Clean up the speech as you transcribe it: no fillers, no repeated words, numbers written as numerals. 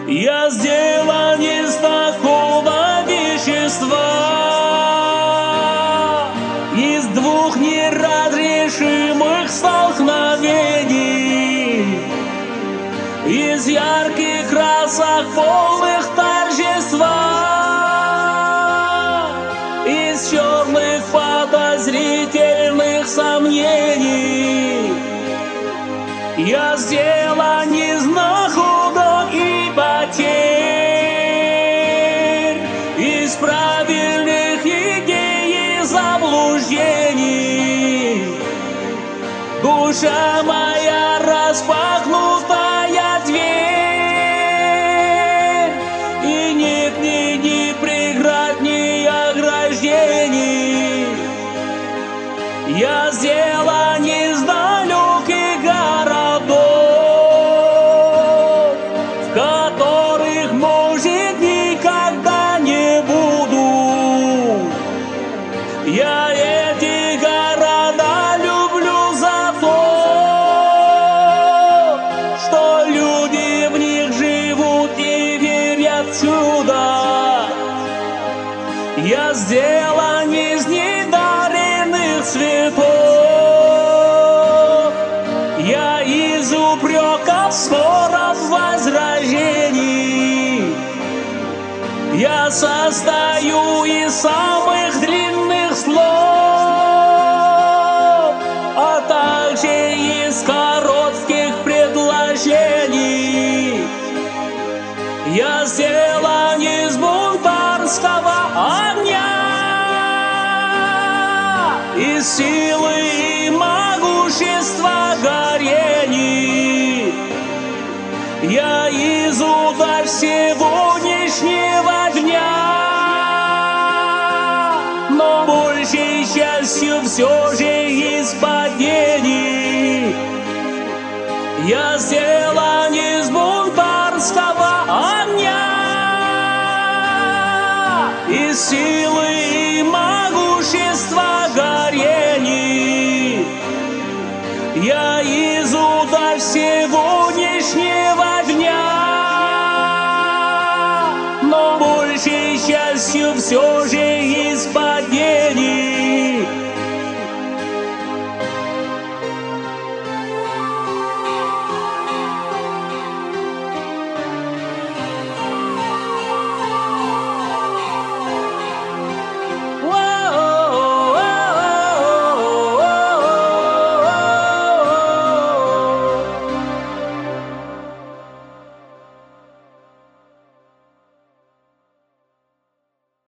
Я сделан из такого вещества, из двух неразрешимых столкновений, из ярких красок полных торжества, из черных подозрительных сомнений. Я сделан из находок и потерь, из правильных идей и заблуждений. Душа моя распахнутая дверь, и нет ни преград, ни ограждений. Я сделан из далеких городов, в которых, может, никогда не буду. Я эти города люблю за то, что люди в них живут и верят в чудо. Я сделан из недаренных цветов, я из упреков, споров, возражений. Я состою из самых длинных слов, а также из коротких предложений. Я сделан из бунтарского огня, из силы и могущества горений. Я из удач сегодняшнего дня, но большей частью все же из падений. Я сделан из бунтарского огня, из силы и могущества горений. Я из удач сегодняшнего дня, но большей частью все же